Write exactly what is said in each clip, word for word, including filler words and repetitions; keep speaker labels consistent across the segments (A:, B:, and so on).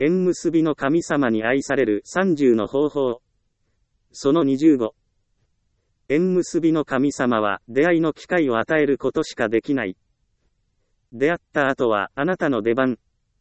A: 縁結びの神様に愛されるさんじゅうの方法。そのにじゅうご。縁結びの神様は出会いの機会を与えることしかできない。出会った後はあなたの出番。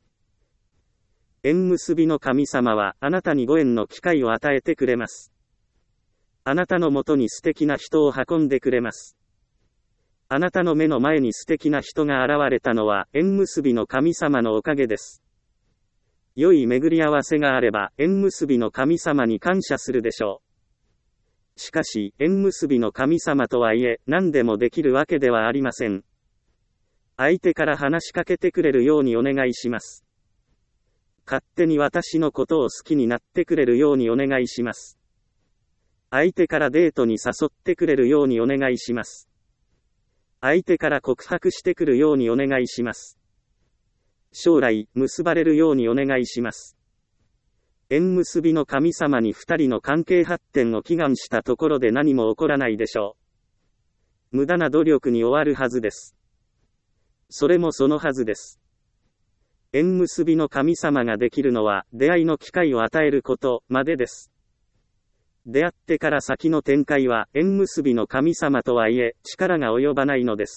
A: 縁結びの神様はあなたにご縁の機会を与えてくれます。あなたのもとに素敵な人を運んでくれます。あなたの目の前に素敵な人が現れたのは縁結びの神様のおかげです。良い巡り合わせがあれば縁結びの神様に感謝するでしょう。しかし、縁結びの神様とはいえ、何でもできるわけではありません。相手から話しかけてくれるようにお願いします。勝手に私のことを好きになってくれるようにお願いします。相手からデートに誘ってくれるようにお願いします。相手から告白してくるようにお願いします。将来、結ばれるようにお願いします。縁結びの神様に二人の関係発展を祈願したところで何も起こらないでしょう。無駄な努力に終わるはずです。それもそのはずです。縁結びの神様ができるのは出会いの機会を与えることまでです。出会ってから先の展開は縁結びの神様とはいえ力が及ばないのです。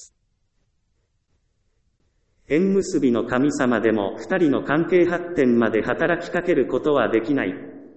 A: 縁結びの神様でも二人の関係発展まで働きかけることはできない。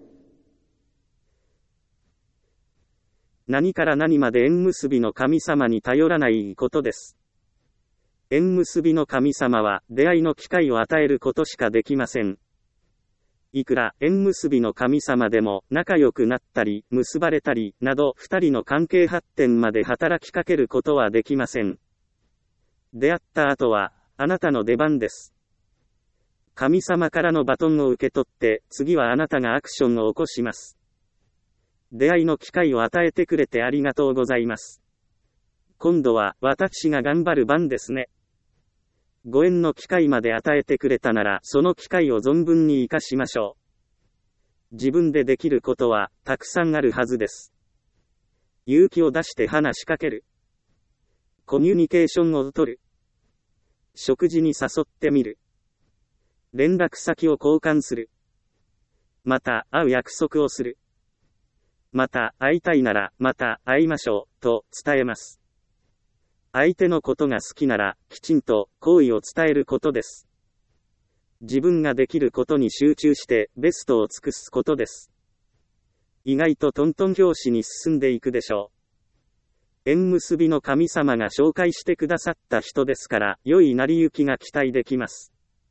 A: 何から何まで縁結びの神様に頼らないことです。縁結びの神様は出会いの機会を与えることしかできません。いくら縁結びの神様でも仲良くなったり結ばれたりなど二人の関係発展まで働きかけることはできません。出会った後はあなたの出番です。神様からのバトンを受け取って、次はあなたがアクションを起こします。出会いの機会を与えてくれてありがとうございます。今度は私が頑張る番ですね。ご縁の機会まで与えてくれたなら、その機会を存分に活かしましょう。自分でできることはたくさんあるはずです。勇気を出して話しかける。コミュニケーションを取る。食事に誘ってみる。連絡先を交換する。また会う約束をする。また会いたいならまた会いましょうと伝えます。相手のことが好きならきちんと好意を伝えることです。自分ができることに集中してベストを尽くすことです。意外とトントン拍子に進んでいくでしょう。縁結びの神様が紹介してくださった人ですから、良い成り行きが期待できます。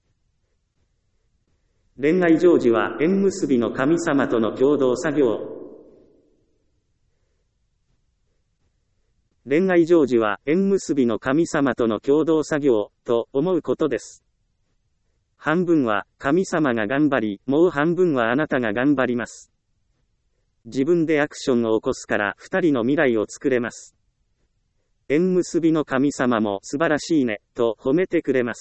A: 恋愛成就は縁結びの神様との共同作業。恋愛成就は縁結びの神様との共同作業と思うことです。半分は神様が頑張り、もう半分はあなたが頑張ります。自分でアクションを起こすから二人の未来を作れます。縁結びの神様も素晴らしいね、と褒めてくれます。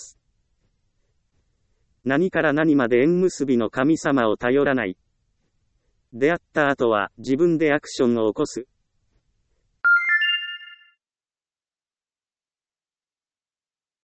A: 何から何まで縁結びの神様を頼らない。出会った後は自分でアクションを起こす。